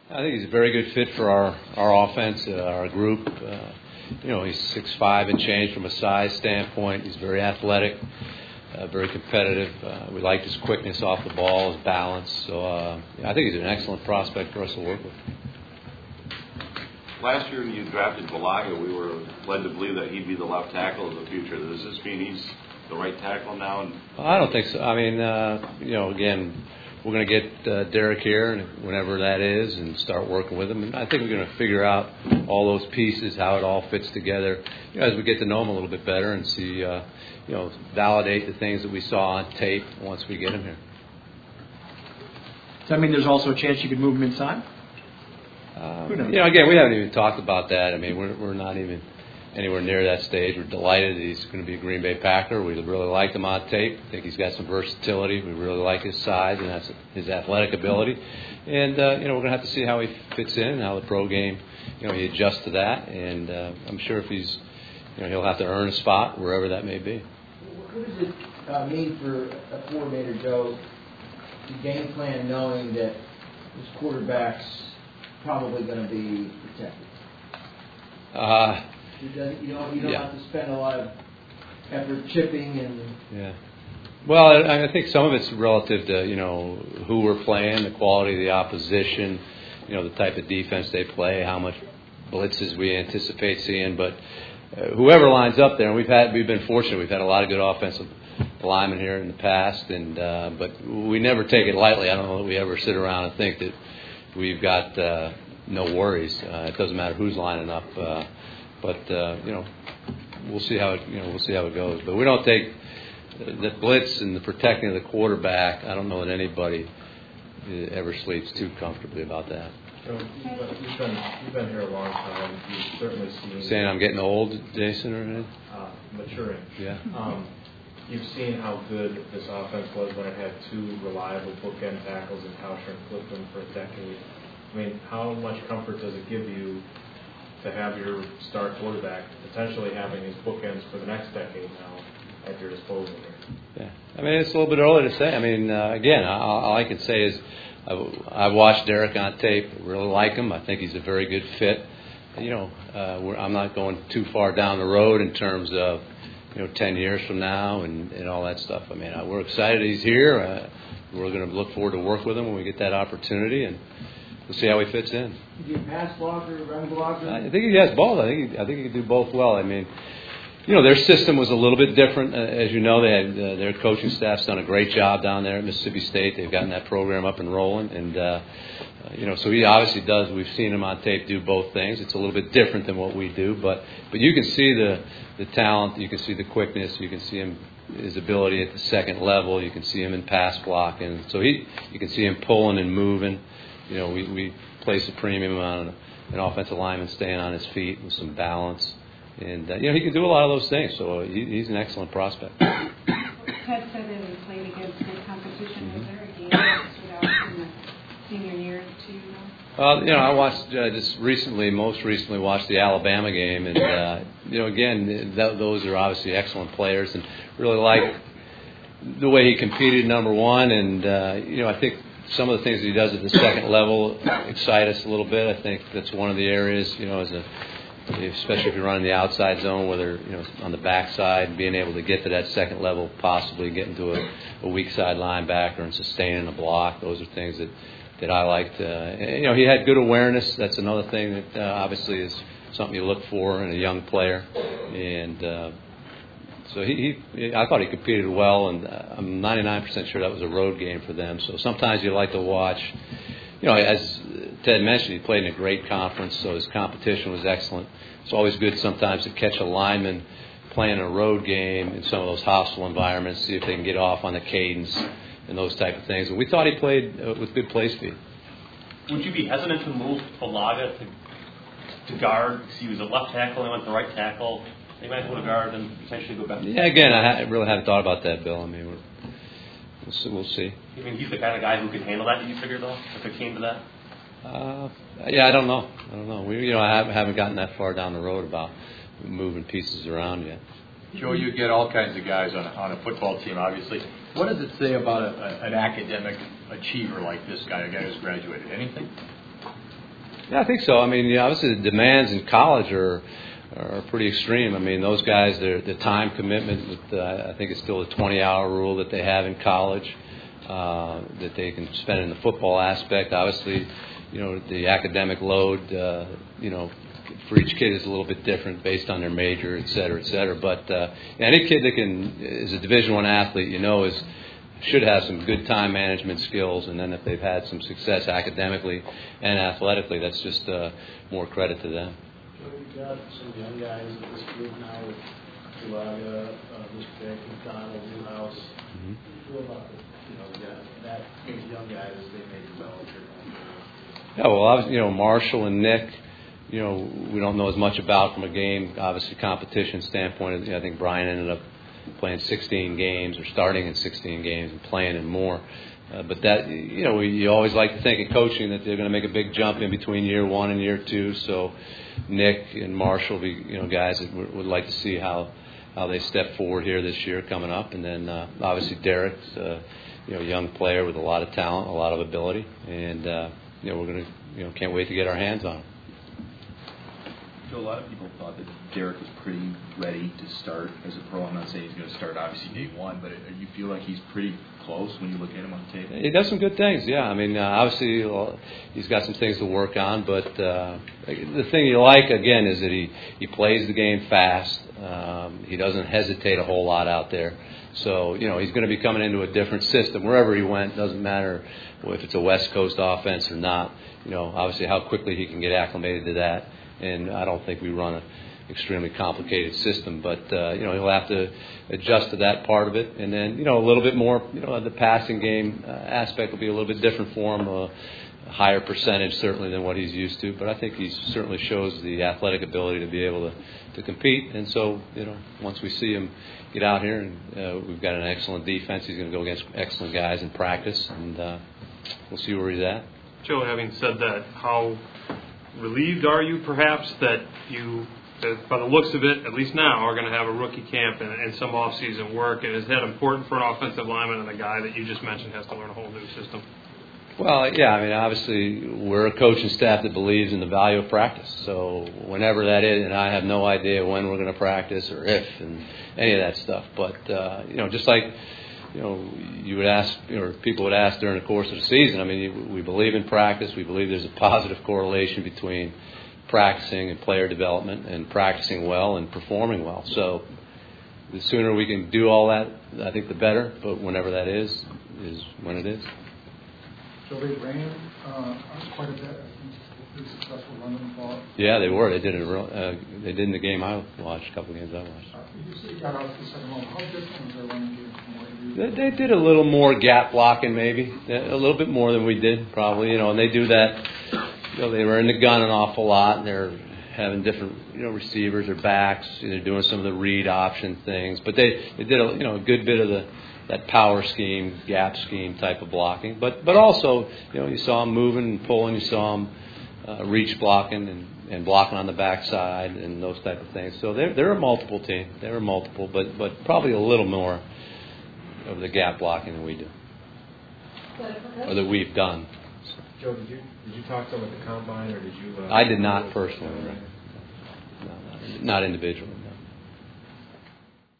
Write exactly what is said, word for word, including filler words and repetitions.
I think he's a very good fit for our, our offense, uh, our group. Uh, you know, he's six five and change from a size standpoint. He's very athletic, uh, very competitive. Uh, we like his quickness off the ball, his balance. So uh, I think he's an excellent prospect for us to work with. Last year when you drafted Balaga, we were led to believe that he'd be the left tackle of the future. Does this mean he's the right tackle now? And I don't think so. I mean, uh, you know, again, we're going to get uh, Derek here, and whenever that is, and start working with him. And I think we're going to figure out all those pieces, how it all fits together, you know, as we get to know him a little bit better and see, uh, you know, validate the things that we saw on tape once we get him here. Does that mean there's also a chance you could move him inside? Um, you know, again, we haven't even talked about that. I mean, we're we're not even anywhere near that stage. We're delighted that he's going to be a Green Bay Packer. We really like him on tape. I think he's got some versatility. We really like his size and that's his athletic ability. And, uh, you know, we're going to have to see how he fits in and how the pro game, you know, he adjusts to that. And uh, I'm sure if he's, you know, he'll have to earn a spot wherever that may be. What does it uh, mean for a coordinator, Joe, to game plan knowing that his quarterback's probably going to be protected? Uh, You don't, you don't, you don't yeah. have to spend a lot of effort chipping and... Yeah. Well, I, I think some of it's relative to, you know, who we're playing, the quality of the opposition, you know, the type of defense they play, how much blitzes we anticipate seeing. But uh, whoever lines up there, and we've had, we've been fortunate. We've had a lot of good offensive linemen here in the past, and uh, but we never take it lightly. I don't know that we ever sit around and think that we've got uh, no worries. Uh, it doesn't matter who's lining up. Uh, But uh, you know, we'll see how it, you know we'll see how it goes. But we don't take the blitz and the protecting of the quarterback. I don't know that anybody ever sleeps too comfortably about that. So you've been you've been here a long time. You've certainly seen. Saying I'm getting old, Jason, or anything? Uh, maturing. Yeah. Um, you've seen how good this offense was when it had two reliable bookend tackles in Tauscher and Clifton for a decade. I mean, how much comfort does it give you to have your star quarterback potentially having his bookends for the next decade now at your disposal here? Yeah, I mean, it's a little bit early to say. I mean, uh, again, all, all I can say is I've, I've watched Derek on tape, really like him. I think he's a very good fit. You know, uh, we're, I'm not going too far down the road in terms of, you know, ten years from now and, and all that stuff. I mean, uh, we're excited he's here. Uh, we're going to look forward to work with him when we get that opportunity, and we'll see how he fits in. Is he a pass blocker, run blocker? I think he has both. I think he, I think he can do both well. I mean, you know, their system was a little bit different. Uh, as you know, they had uh, their coaching staff's done a great job down there at Mississippi State. They've gotten that program up and rolling, and uh, uh, you know, so he obviously does. We've seen him on tape do both things. It's a little bit different than what we do, but but you can see the the talent. You can see the quickness. You can see him. His ability at the second level. You can see him in pass blocking. So he, you can see him pulling and moving. You know, we, we place a premium on an offensive lineman staying on his feet with some balance. And, uh, you know, he can do a lot of those things. So he, he's an excellent prospect. Ted said that he played against good competition. Was there a game that stood out in the senior year to you? Uh, you know, I watched uh, just recently, most recently watched the Alabama game. And, uh, you know, again, th- those are obviously excellent players. And really like the way he competed, number one. And, uh, you know, I think some of the things that he does at the second level excite us a little bit. I think that's one of the areas, you know, as a, especially if you're running the outside zone, whether, you know, on the backside, being able to get to that second level, possibly getting to a, a weak side linebacker and sustaining a block. Those are things that, that I liked. Uh, and, you know, he had good awareness. That's another thing that uh, obviously is something you look for in a young player. And uh, so he, he, I thought he competed well, and I'm ninety-nine percent sure that was a road game for them. So sometimes you like to watch, you know, as Ted mentioned, he played in a great conference, so his competition was excellent. It's always good sometimes to catch a lineman playing a road game in some of those hostile environments, see if they can get off on the cadence and those type of things. And we thought he played uh, with good play speed. Would you be hesitant to move Balaga to, to guard? Because he was a left tackle and went to right tackle. They might go to guard and potentially go back. Yeah, again, I really haven't thought about that, Bill. I mean, we're, we'll see. We'll see. I mean, he's the kind of guy who could handle that. Do you figure, though, if it came to that? Uh, yeah, I don't know. I don't know. We, you know, I haven't gotten that far down the road about moving pieces around yet. Joe, you get all kinds of guys on a, on a football team, obviously. What does it say about a, a, an academic achiever like this guy, a guy who's graduated? Anything? Yeah, I think so. I mean, yeah, obviously the demands in college are are pretty extreme. I mean, those guys, their the time commitment. With uh, I think it's still a twenty-hour rule that they have in college uh, that they can spend in the football aspect. Obviously, you know, the academic load, uh, you know, for each kid is a little bit different based on their major, et cetera, et cetera. But uh, any kid that can is a Division One athlete, you know, is should have some good time management skills, and then if they've had some success academically and athletically, that's just uh, more credit to them. So you've got some young guys in this group now with Tulaga, uh, Mister McDonald, Newhouse. Mm-hmm. How do you feel about the, you know, the, that those young guys as they may develop here? Yeah, well, obviously, you know, Marshall and Nick, you know, we don't know as much about from a game, obviously, competition standpoint. You know, I think Brian ended up playing sixteen games or starting in sixteen games and playing in more. Uh, but that, you know, we, you always like to think in coaching that they're going to make a big jump in between year one and year two. So Nick and Marshall will be, you know, guys that would, would like to see how, how they step forward here this year coming up. And then uh, obviously Derek's, uh, you know, a young player with a lot of talent, a lot of ability. And, uh, you know, we're going to, you know, can't wait to get our hands on him. Joe, a lot of people thought that Derek was pretty ready to start as a pro. I'm not saying he's going to start obviously day one, but you feel like he's pretty close when you look at him on tape? He does some good things, yeah. I mean, uh, obviously well, he's got some things to work on, but uh, the thing you like, again, is that he, he plays the game fast. Um, he doesn't hesitate a whole lot out there. So, you know, he's going to be coming into a different system. Wherever he went, doesn't matter if it's a West Coast offense or not. You know, obviously how quickly he can get acclimated to that. And I don't think we run an extremely complicated system, but uh, you know he'll have to adjust to that part of it, and then you know a little bit more. You know the passing game uh, aspect will be a little bit different for him, uh, a higher percentage certainly than what he's used to. But I think he certainly shows the athletic ability to be able to, to compete. And so you know once we see him get out here, and uh, we've got an excellent defense, he's going to go against excellent guys in practice, and uh, we'll see where he's at. Joe, having said that, how relieved are you perhaps that you, that by the looks of it, at least now, are going to have a rookie camp and, and some off-season work? And is that important for an offensive lineman and a guy that you just mentioned has to learn a whole new system? Well, yeah, I mean, obviously, we're a coaching staff that believes in the value of practice. So whenever that is, and I have no idea when we're going to practice or if and any of that stuff. But, uh, you know, just like, you know, you would ask, you know, people would ask during the course of the season. I mean, we believe in practice. We believe there's a positive correlation between practicing and player development and practicing well and performing well. So the sooner we can do all that, I think the better. But whenever that is, is when it is. So they ran uh, quite a bit. I think pretty successful running the ball. Yeah, they were. They did it. Uh, they did in the game I watched. A couple of games I watched. Uh, you said you got out to the second round. How different was their running game from what you They, they did a little more gap blocking, maybe a little bit more than we did, probably. You know, and they do that. You know, they were in the gun an awful lot, and they're having different, you know, receivers or backs. They're doing some of the read option things, but they they did a you know a good bit of the. that power scheme, gap scheme type of blocking. But but also, you know, you saw him moving and pulling. You saw him uh, reach blocking and, and blocking on the backside and those type of things. So they're, they're a multiple team. They're a multiple, but, but probably a little more of the gap blocking than we do. Or that we've done. So. Joe, did you did you talk to them at the combine, or did you... Uh, I did not personally. Right? No, not, not individually.